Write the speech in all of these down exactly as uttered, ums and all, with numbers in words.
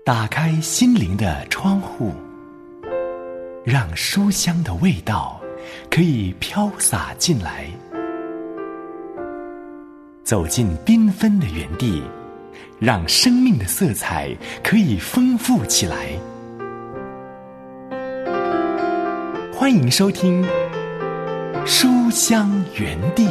打开心灵的窗户，让书香的味道可以飘洒进来。走进缤纷的园地，让生命的色彩可以丰富起来。欢迎收听书香园地。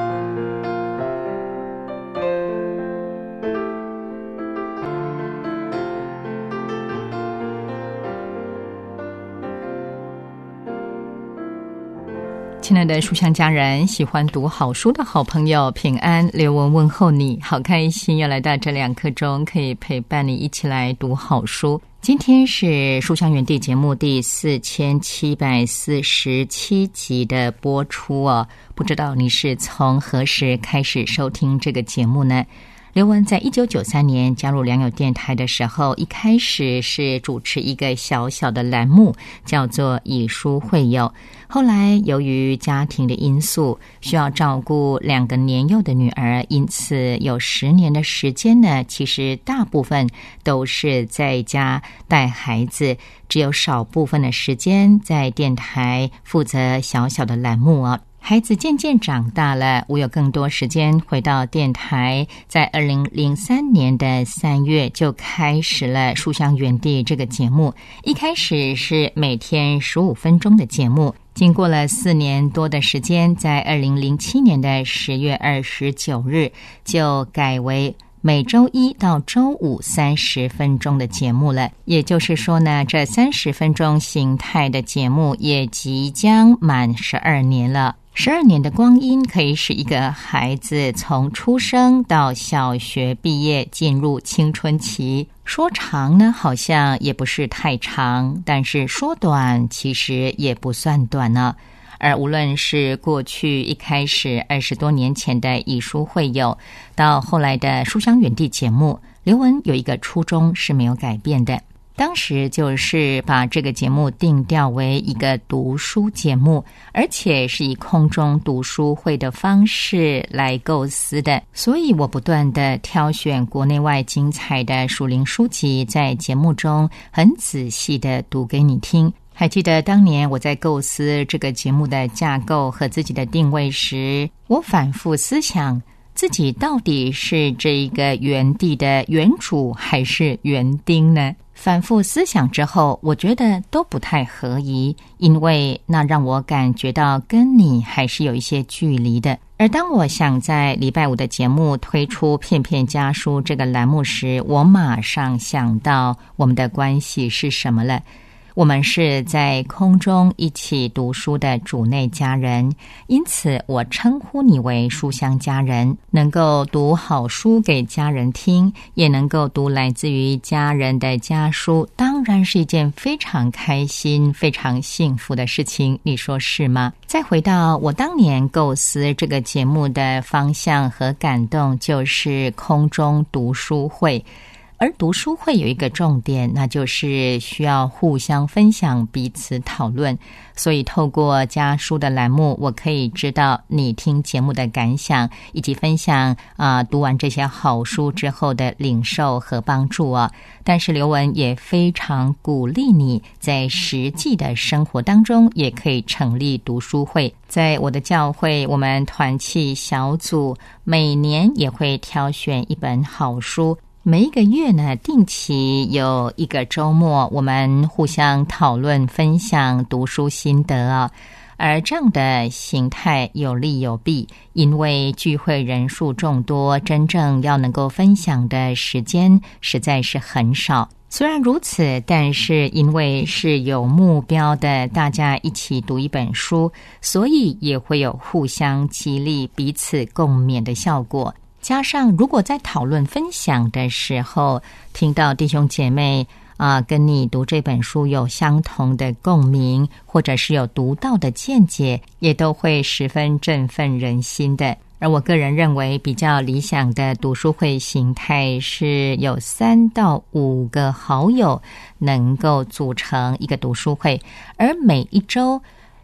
亲爱的书香家人，喜欢读好书的好朋友，平安，刘文问候你，好开心又来到这两刻钟，可以陪伴你一起来读好书。今天是书香园地节目第四千七百四十七集的播出哦，不知道你是从何时开始收听这个节目呢？刘文在一九九三年加入良友电台的时候，一开始是主持一个小小的栏目，叫做以书会友。后来由于家庭的因素，需要照顾两个年幼的女儿，因此有十年的时间呢，其实大部分都是在家带孩子，只有少部分的时间在电台负责小小的栏目啊。孩子渐渐长大了，我有更多时间回到电台，在二零零三年的三月就开始了书香园地这个节目。一开始是每天十五分钟的节目，经过了四年多的时间，在二零零七年的十月二十九日就改为每周一到周五三十分钟的节目了。也就是说呢，这三十分钟形态的节目也即将满十二年了。十二年的光阴可以使一个孩子从出生到小学毕业进入青春期，说长呢好像也不是太长，但是说短其实也不算短呢。而无论是过去一开始二十多年前的以书会友，到后来的书香园地节目，刘文有一个初衷是没有改变的。当时就是把这个节目定调为一个读书节目，而且是以空中读书会的方式来构思的，所以我不断的挑选国内外精彩的属灵书籍，在节目中很仔细的读给你听。还记得当年我在构思这个节目的架构和自己的定位时，我反复思想自己到底是这一个园地的园主还是园丁呢？反复思想之后，我觉得都不太合宜，因为那让我感觉到跟你还是有一些距离的。而当我想在礼拜五的节目推出片片家书这个栏目时，我马上想到我们的关系是什么了。我们是在空中一起读书的主内家人，因此我称呼你为书香家人，能够读好书给家人听，也能够读来自于家人的家书，当然是一件非常开心非常幸福的事情，你说是吗？再回到我当年构思这个节目的方向和感动，就是空中读书会。而读书会有一个重点，那就是需要互相分享，彼此讨论。所以透过家书的栏目，我可以知道你听节目的感想，以及分享啊、呃、读完这些好书之后的领受和帮助啊。但是刘文也非常鼓励你在实际的生活当中也可以成立读书会。在我的教会，我们团契小组每年也会挑选一本好书，每一个月呢，定期有一个周末，我们互相讨论分享读书心得啊。而这样的形态有利有弊，因为聚会人数众多，真正要能够分享的时间实在是很少。虽然如此，但是因为是有目标的，大家一起读一本书，所以也会有互相激励、彼此共勉的效果。加上如果在讨论分享的时候，听到弟兄姐妹啊、呃，跟你读这本书有相同的共鸣，或者是有独到的见解，也都会十分振奋人心的。而我个人认为比较理想的读书会形态是有三到五个好友能够组成一个读书会，而每一周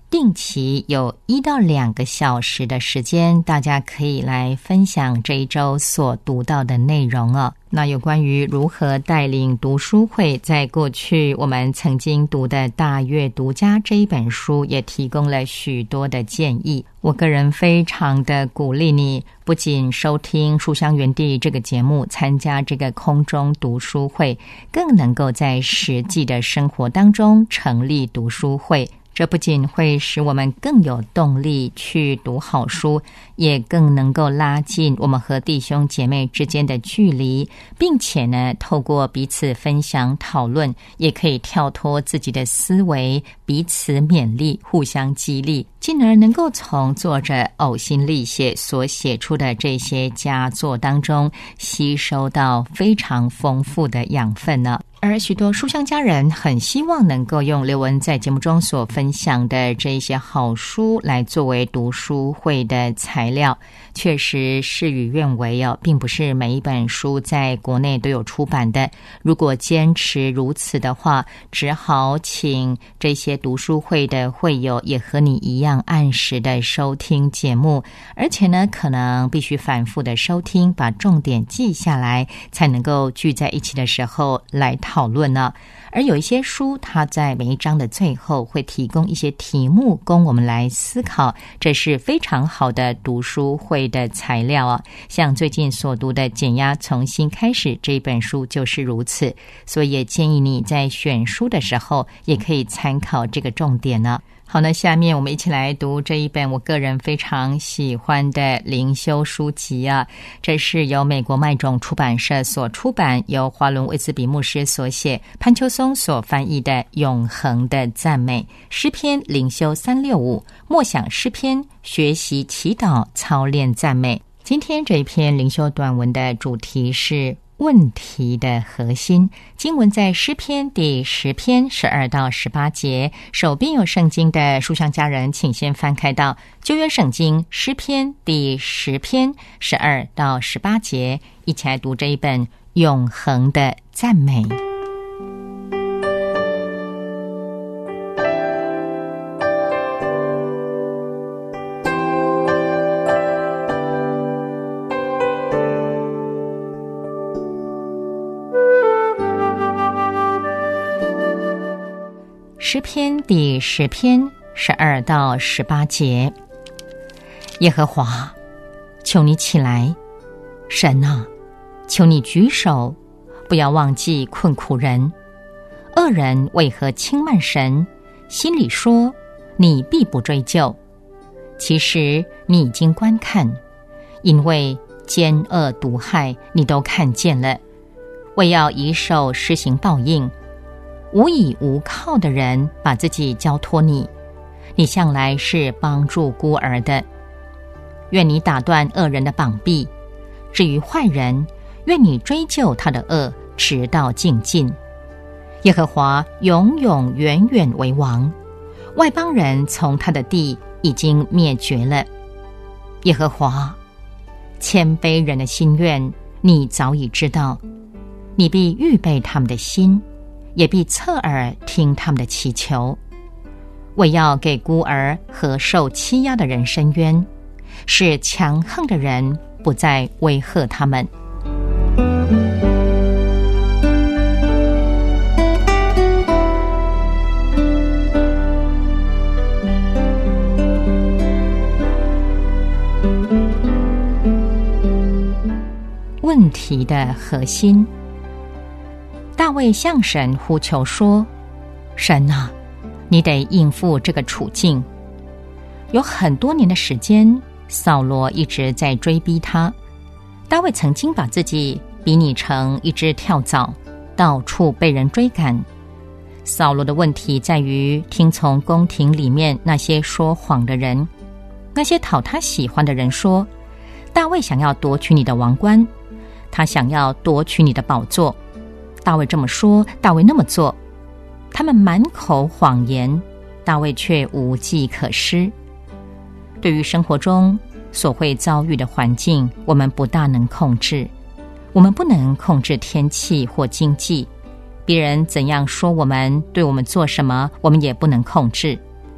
定期有一到两个小时的时间，大家可以来分享这一周所读到的内容哦。那有关于如何带领读书会，在过去我们曾经读的大阅读家这一本书也提供了许多的建议。我个人非常的鼓励你，不仅收听书香园地这个节目，参加这个空中读书会，更能够在实际的生活当中成立读书会。这不仅会使我们更有动力去读好书，也更能够拉近我们和弟兄姐妹之间的距离，并且呢，透过彼此分享讨论，也可以跳脱自己的思维，彼此勉励，互相激励，进而能够从作者呕心沥血所写出的这些佳作当中吸收到非常丰富的养分呢。而许多书香家人很希望能够用刘文在节目中所分享的这一些好书来作为读书会的材料，确实事与愿违哦，并不是每一本书在国内都有出版的。如果坚持如此的话，只好请这些读书会的会友也和你一样按时的收听节目，而且呢，可能必须反复的收听，把重点记下来，才能够聚在一起的时候来讨论呢。而有一些书，它在每一章的最后会提供一些题目供我们来思考，这是非常好的读书会的材料啊。像最近所读的《减压从新开始》这一本书就是如此，所以也建议你在选书的时候也可以参考这个重点呢。好，那下面我们一起来读这一本我个人非常喜欢的灵修书籍啊，这是由美国麦种出版社所出版，由华伦卫斯比牧师所写，潘秋松所翻译的《永恒的赞美》，诗篇灵修三六五，默想诗篇，学习祈祷，操练赞美。今天这一篇灵修短文的主题是问题的核心，经文在诗篇第十篇十二到十八节。手边有圣经的书香家人，请先翻开到旧约圣经诗篇第十篇十二到十八节，一起来读这一本永恒的赞美。诗篇第十篇十二到十八节。耶和华，求你起来，神啊，求你举手，不要忘记困苦人。恶人为何轻慢神，心里说你必不追究？其实你已经观看，因为奸恶毒害你都看见了，为要以手施行报应。无依无靠的人把自己交托你，你向来是帮助孤儿的。愿你打断恶人的膀臂，至于坏人，愿你追究他的恶，直到尽尽。耶和华永永远远为王，外邦人从他的地已经灭绝了。耶和华，谦卑人的心愿你早已知道，你必预备他们的心，也必侧耳听他们的祈求，为要给孤儿和受欺压的人伸冤，使强横的人不再威吓他们。问题的核心，大卫向神呼求说，神啊，你得应付这个处境。有很多年的时间，扫罗一直在追逼他。大卫曾经把自己比拟成一只跳蚤，到处被人追赶。扫罗的问题在于听从宫廷里面那些说谎的人，那些讨他喜欢的人说，大卫想要夺取你的王冠，他想要夺取你的宝座。大卫这么说，大卫那么做，他们满口谎言，大卫却无计可施。对于生活中所会遭遇的环境，我们不大能控制。我们不能控制天气或经济，别人怎样说我们，对我们做什么，我们也不能控制。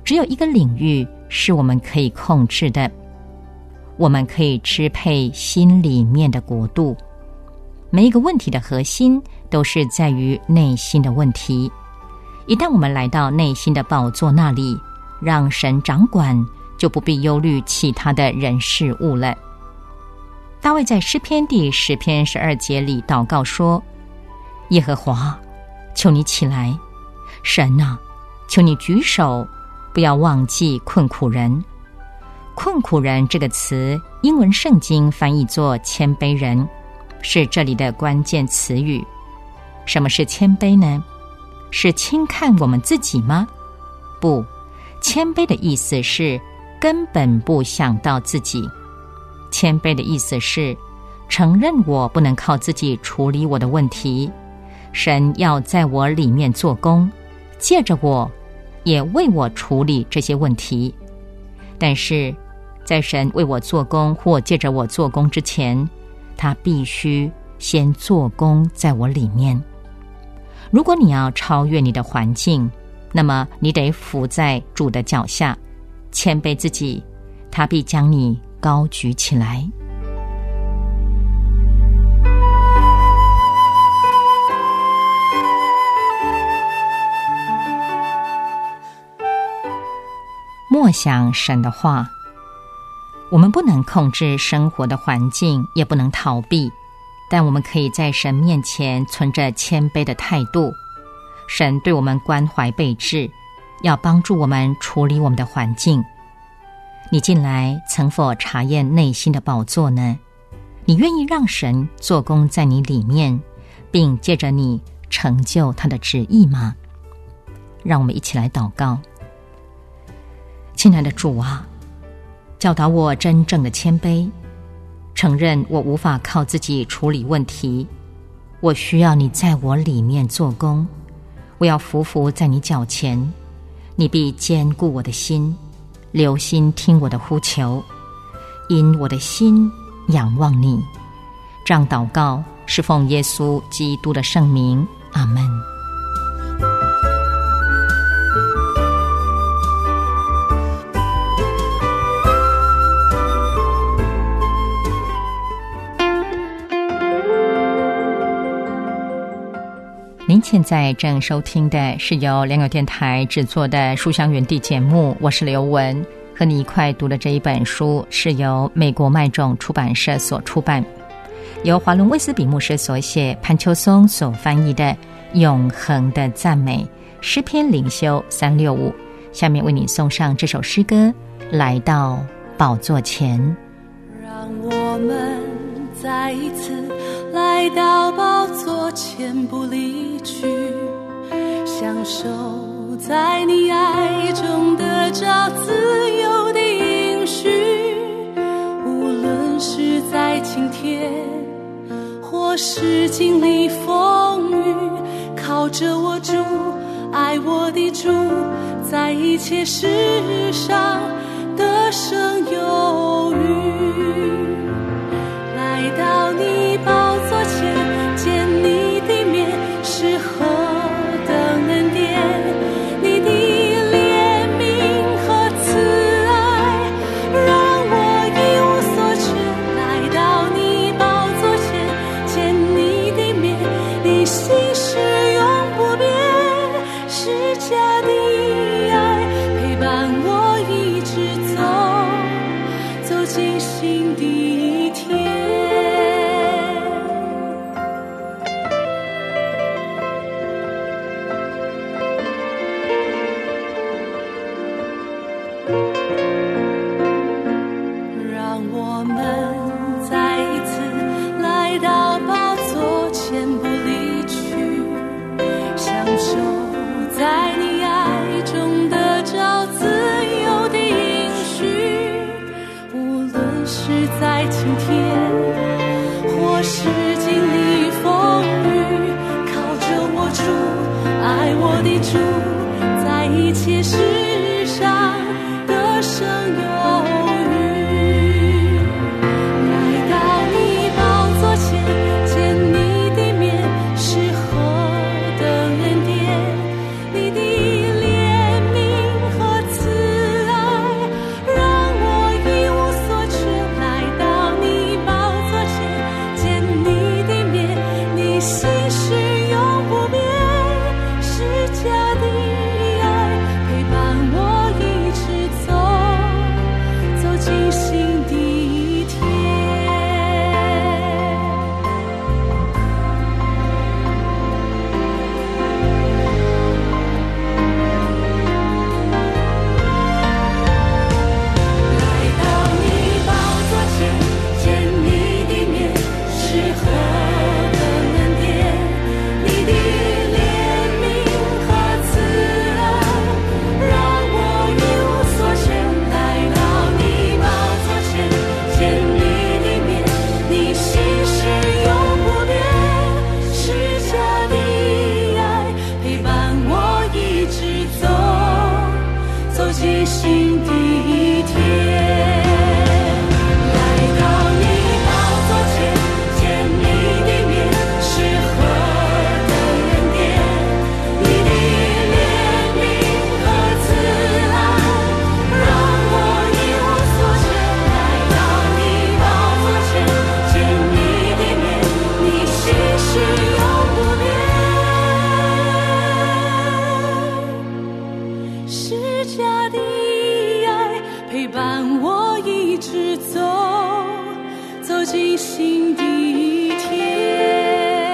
只有一个领域是我们可以控制的，我们可以支配心里面的国度。每一个问题的核心都是在于内心的问题。一旦我们来到内心的宝座那里，让神掌管，就不必忧虑其他的人事物了。大卫在诗篇第十篇十二节里祷告说：耶和华，求你起来，神啊，求你举手，不要忘记困苦人。困苦人这个词，英文圣经翻译作谦卑人，是这里的关键词语。什么是谦卑呢？是轻看我们自己吗？不，谦卑的意思是根本不想到自己。谦卑的意思是承认我不能靠自己处理我的问题，神要在我里面做工，借着我也为我处理这些问题。但是在神为我做工或借着我做工之前，他必须先做工在我里面。如果你要超越你的环境，那么你得伏在主的脚下，谦卑自己，他必将你高举起来。默想神的话。我们不能控制生活的环境，也不能逃避，但我们可以在神面前存着谦卑的态度。神对我们关怀备至，要帮助我们处理我们的环境。你近来曾否查验内心的宝座呢？你愿意让神做工在你里面，并借着你成就他的旨意吗？让我们一起来祷告。亲爱的主啊，教导我真正的谦卑，承认我无法靠自己处理问题，我需要你在我里面做工。我要匍匐在你脚前，你必坚固我的心，留心听我的呼求，因我的心仰望你。这样祷告是奉耶稣基督的圣名，阿们。您现在正收听的是由良友电台制作的书香园地节目，我是刘文，和你一块读的这一本书是由美国麦种出版社所出版，由华伦威斯比牧师所写，潘秋松所翻译的《永恒的赞美》诗篇灵修三六五。下面为你送上这首诗歌，来到宝座前。 让我们再一次来到宝座前，不离去，享受在你爱中得着自由的应许。无论是在今天或是经历风雨，靠着我主，爱我的主，在一切事上得胜有余。来到你宝座前，见你的面是何等恩典，你的怜悯和慈爱让我一无所缺。来到你宝座前，见你的面，你心是永不变，是家的爱陪伴我一直走，走进心底行的一天。来到你宝座前，见你的面是何等恩典，你的怜悯和慈爱，让我一无所缺。来到你宝座前，见你的面，你心是永不变。施加的爱陪伴我一直走，走进新的一天。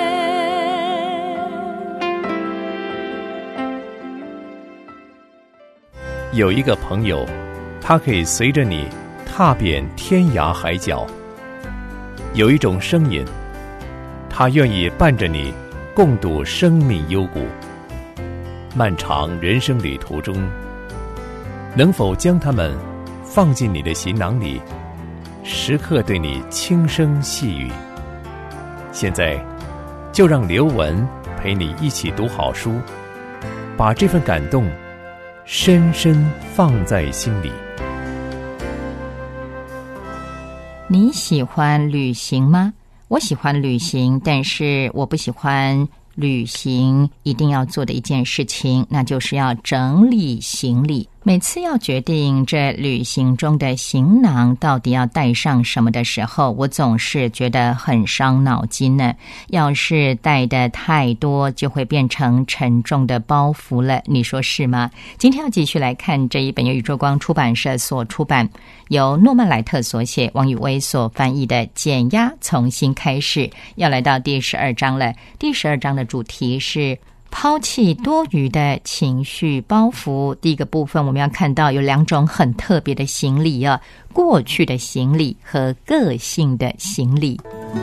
有一个朋友，他可以随着你踏遍天涯海角；有一种声音，他愿意伴着你共度生命幽谷。漫长人生旅途中，能否将它们放进你的行囊里，时刻对你轻声细语？现在就让刘文陪你一起读好书，把这份感动深深放在心里。 你喜欢旅行吗？我喜欢旅行，但是我不喜欢旅行一定要做的一件事情，那就是要整理行李。每次要决定这旅行中的行囊到底要带上什么的时候，我总是觉得很伤脑筋呢。要是带的太多，就会变成沉重的包袱了，你说是吗？今天要继续来看这一本由宇宙光出版社所出版，由诺曼莱特所写，王宇威所翻译的《减压重新开始》，要来到第十二章了。第十二章的主题是抛弃多余的情绪包袱。第一个部分我们要看到有两种很特别的行李啊，过去的行李和个性的行李。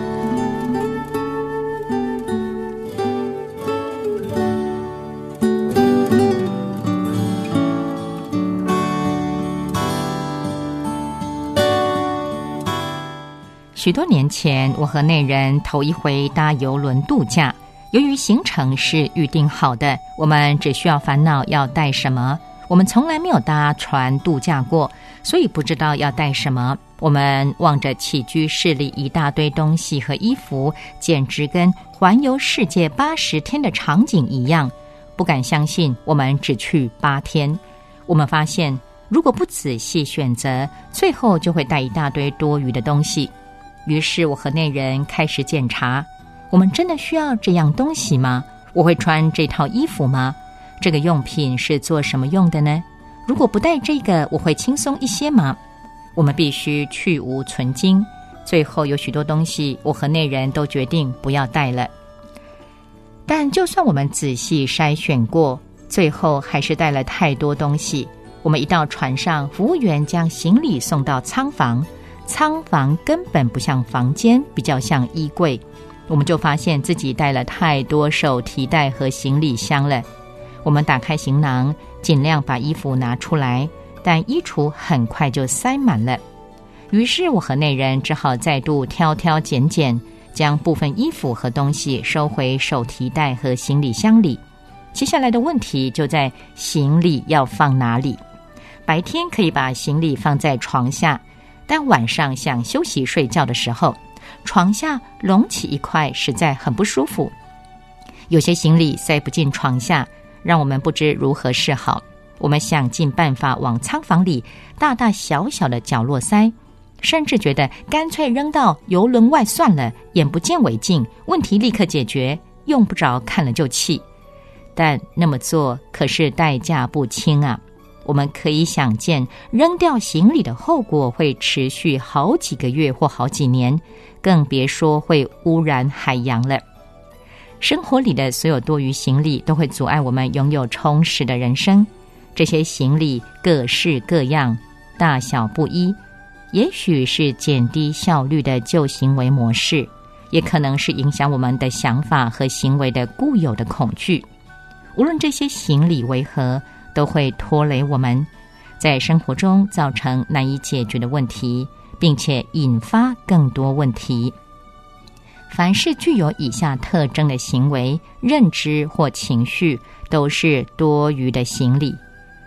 许多年前，我和内人头一回搭邮轮度假。由于行程是预定好的，我们只需要烦恼要带什么。我们从来没有搭船度假过，所以不知道要带什么。我们望着起居室里一大堆东西和衣服，简直跟环游世界八十天的场景一样，不敢相信我们只去八天。我们发现，如果不仔细选择，最后就会带一大堆多余的东西。于是我和内人开始检查，我们真的需要这样东西吗？我会穿这套衣服吗？这个用品是做什么用的呢？如果不带这个，我会轻松一些吗？我们必须去无存精。最后有许多东西，我和内人都决定不要带了。但就算我们仔细筛选过，最后还是带了太多东西。我们一到船上，服务员将行李送到舱房，舱房根本不像房间，比较像衣柜。我们就发现自己带了太多手提袋和行李箱了。我们打开行囊，尽量把衣服拿出来，但衣橱很快就塞满了。于是我和内人只好再度挑挑拣拣，将部分衣服和东西收回手提袋和行李箱里。接下来的问题就在行李要放哪里。白天可以把行李放在床下，但晚上想休息睡觉的时候，床下隆起一块，实在很不舒服。有些行李塞不进床下，让我们不知如何是好。我们想尽办法往舱房里大大小小的角落塞，甚至觉得干脆扔到邮轮外算了，眼不见为净，问题立刻解决，用不着看了就气。但那么做可是代价不轻啊！我们可以想见，扔掉行李的后果会持续好几个月或好几年，更别说会污染海洋了。生活里的所有多余行李都会阻碍我们拥有充实的人生。这些行李各式各样，大小不一，也许是减低效率的旧行为模式，也可能是影响我们的想法和行为的固有的恐惧。无论这些行李为何，都会拖累我们，在生活中造成难以解决的问题，并且引发更多问题。凡是具有以下特征的行为、认知或情绪，都是多余的行李。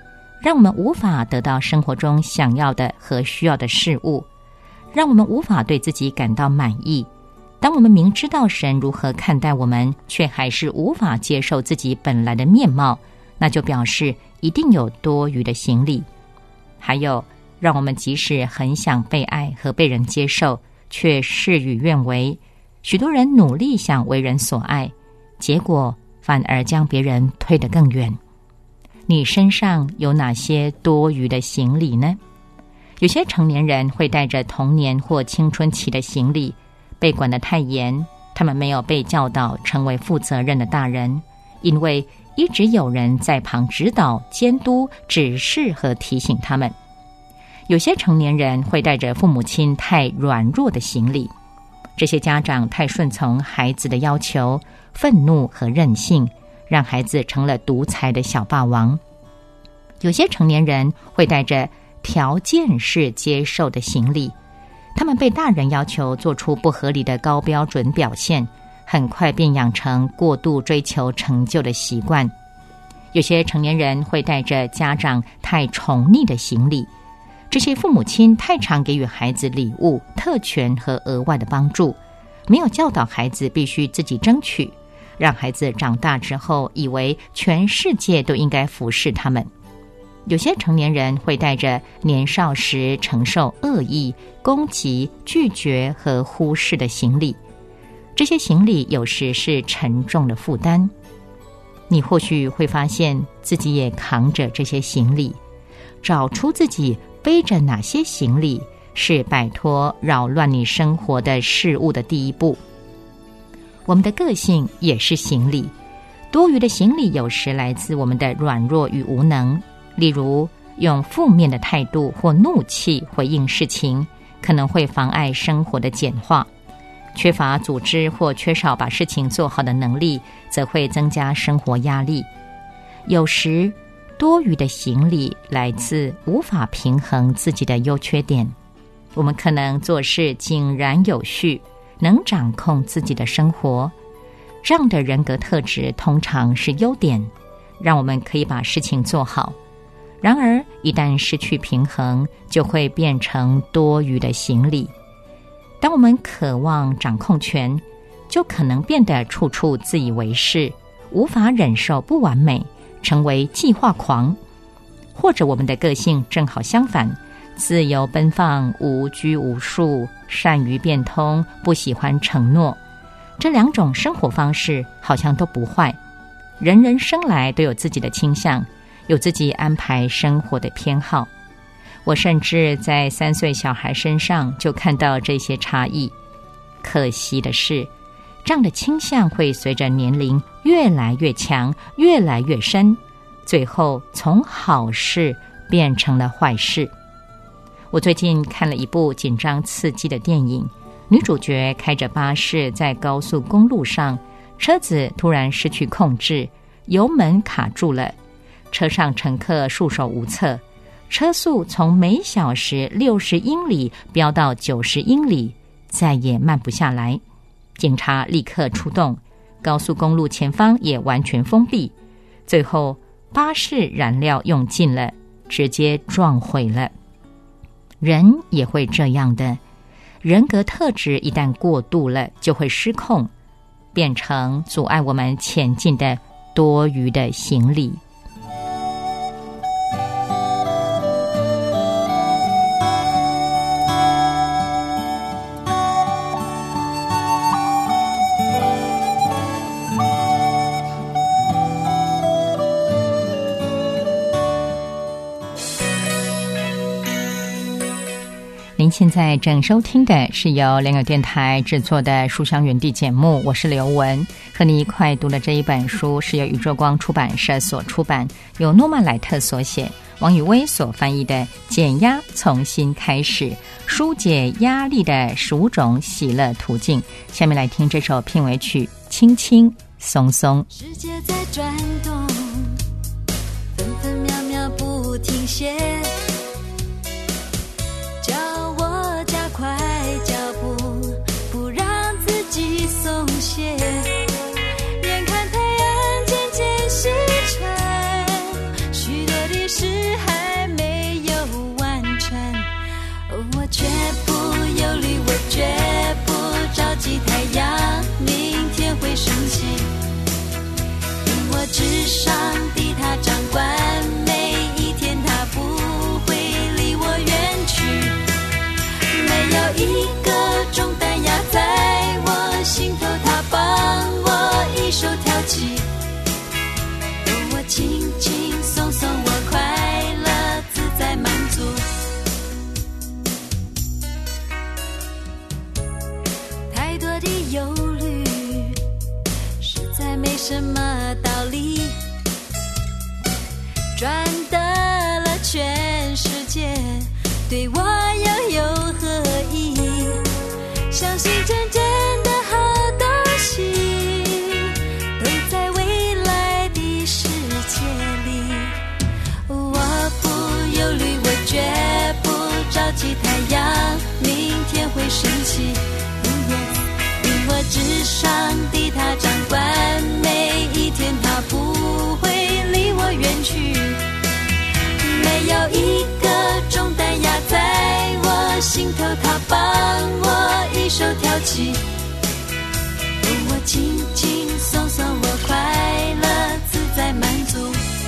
让我们无法得到生活中想要的和需要的事物，让我们无法对自己感到满意。当我们明知道神如何看待我们，却还是无法接受自己本来的面貌，那就表示一定有多余的行李。还有，让我们即使很想被爱和被人接受，却事与愿违。许多人努力想为人所爱，结果反而将别人推得更远。你身上有哪些多余的行李呢？有些成年人会带着童年或青春期的行李，被管得太严，他们没有被教导成为负责任的大人，因为一直有人在旁指导、监督、指示和提醒他们。有些成年人会带着父母亲太软弱的行李，这些家长太顺从孩子的要求，愤怒和任性，让孩子成了独裁的小霸王。有些成年人会带着条件式接受的行李，他们被大人要求做出不合理的高标准表现，很快便养成过度追求成就的习惯。有些成年人会带着家长太宠溺的行李，这些父母亲太常给予孩子礼物、特权和额外的帮助，没有教导孩子必须自己争取，让孩子长大之后以为全世界都应该服侍他们。有些成年人会带着年少时承受恶意、攻击、拒绝和忽视的行李，这些行李有时是沉重的负担。你或许会发现自己也扛着这些行李，找出自己背着哪些行李是摆脱扰乱你生活的事物的第一步。我们的个性也是行李，多余的行李有时来自我们的软弱与无能，例如用负面的态度或怒气回应事情，可能会妨碍生活的简化。缺乏组织或缺少把事情做好的能力，则会增加生活压力。有时多余的行李来自无法平衡自己的优缺点。我们可能做事井然有序，能掌控自己的生活，这样的人格特质通常是优点，让我们可以把事情做好。然而一旦失去平衡，就会变成多余的行李。当我们渴望掌控权，就可能变得处处自以为是，无法忍受不完美，成为计划狂。或者我们的个性正好相反，自由奔放，无拘无束，善于变通，不喜欢承诺。这两种生活方式好像都不坏。人人生来都有自己的倾向，有自己安排生活的偏好。我甚至在三岁小孩身上就看到这些差异。可惜的是，这样的倾向会随着年龄越来越强，越来越深，最后从好事变成了坏事。我最近看了一部紧张刺激的电影，女主角开着巴士在高速公路上，车子突然失去控制，油门卡住了，车上乘客束手无策，车速从每小时六十英里飙到九十英里，再也慢不下来。警察立刻出动，高速公路前方也完全封闭，最后巴士燃料用尽了，直接撞毁了。人也会这样的，人格特质一旦过度了，就会失控，变成阻碍我们前进的多余的行李。您现在正收听的是由联友电台制作的书香园地节目，我是刘文，和你一块读的这一本书是由宇宙光出版社所出版，由诺曼莱特所写，王宇威所翻译的《减压重新开始：疏解压力的十五种喜乐途径》。下面来听这首片尾曲《轻轻松松》。 世界在转动，分分秒秒不停歇，叫我加快脚步，不让自己松懈。眼看太阳渐渐西沉，许多的事还在没什么道理，赚得了全世界，对我又有何意？相信真正的好东西都在未来的世界里。我不忧虑，我绝不着急，太阳明天会升起。因我知上帝他掌管每一天，他不会离我远去。没有一个重担压在我心头，他帮我一手挑起。我轻轻松松，我快乐自在满足。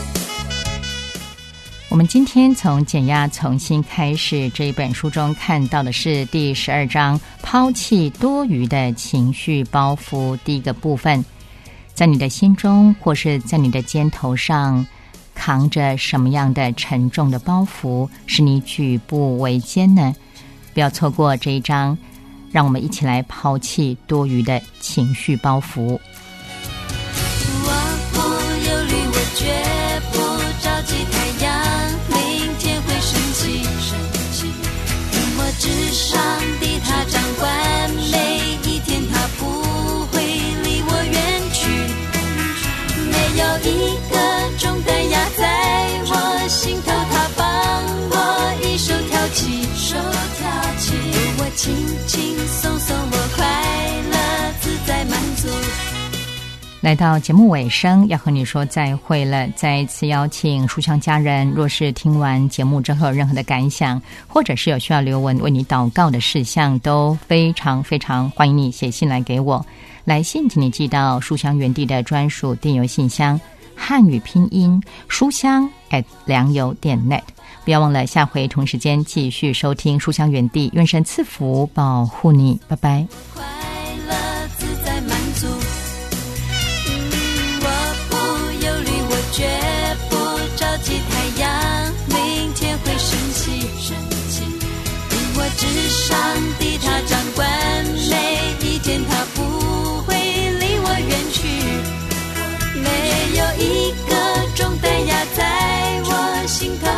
我们今天从减压重新开始这一本书中看到的是第十二章，抛弃多余的情绪包袱。第一个部分，在你的心中或是在你的肩头上扛着什么样的沉重的包袱，使你举步维艰呢？不要错过这一章，让我们一起来抛弃多余的情绪包袱。 我不忧虑，我绝不着急，太阳明天会升起。因我知上帝他掌管每一天，他不会离我远去。没有一个重担压在我心头，他帮我一手挑起，手挑起。我轻轻松松，我快乐自在满足。 来到节目尾声，要和你说再会了。再一次邀请书香家人，若是听完节目之后有任何的感想，或者是有需要留文为你祷告的事项，都非常非常欢迎你写信来给我。来信请你寄到书香园地的专属电邮信箱，汉语拼音书香 at 良友点 net。 不要忘了下回同时间继续收听书香园地，愿神赐福保护你，拜拜。 快乐自在满足。绝不着急，太阳明天会升起。因我知上帝他掌管每一天，他不会离我远去。没有一个重担压在我心头，